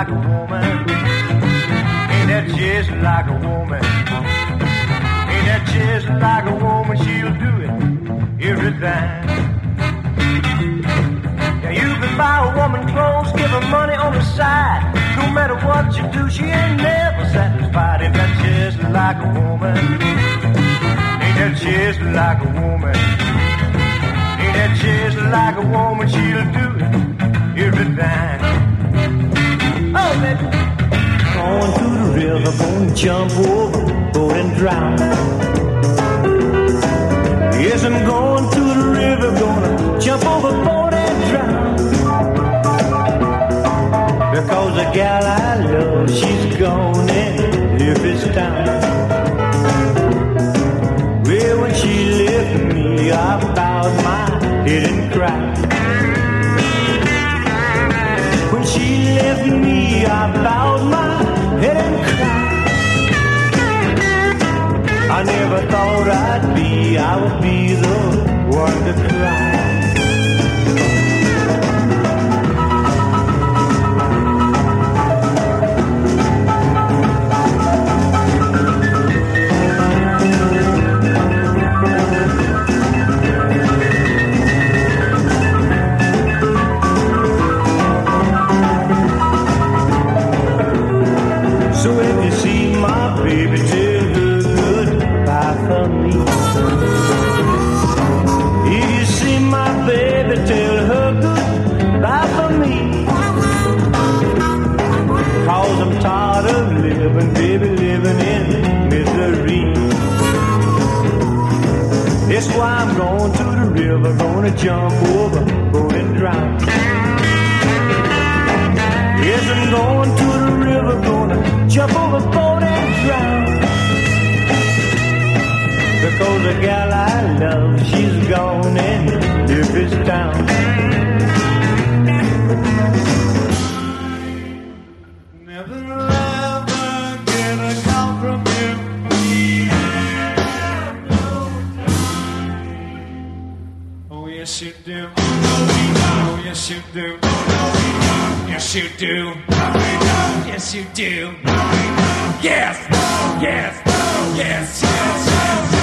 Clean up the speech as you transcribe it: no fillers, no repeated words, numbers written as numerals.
like a woman? Ain't that just like a woman? Ain't that just like a woman? She'll do it, everything. Now you can buy a woman clothes, give her money on the side. No matter what you do, she ain't never satisfied. Ain't that just like a woman? Ain't that just like a woman? Ain't that just like a woman? She'll do it, everything. Oh, baby. Going to the river, gonna jump over, go and drown. Yes, I'm going to the river, gonna jump overboard and drown. Because the gal I love, she's gone and left this town. Well, when she left me, I bowed my head and cried. When she left me, I bowed my head and cried. I never thought I would be the one to cry. So if you see my baby, tell her goodbye for me. If you see my baby, tell her goodbye for me. 'Cause I'm tired of living, baby, living in misery. That's why I'm going to the river, gonna jump over, going drown. Yes, I'm going to the river, gonna jump overboard and drown. Because the gal I love, she's gone and left this town. Never ever get a call from you. Oh yes you do. Oh yes you do. Yes you do. Yes you do. Yes, yes, yes, yes, yes.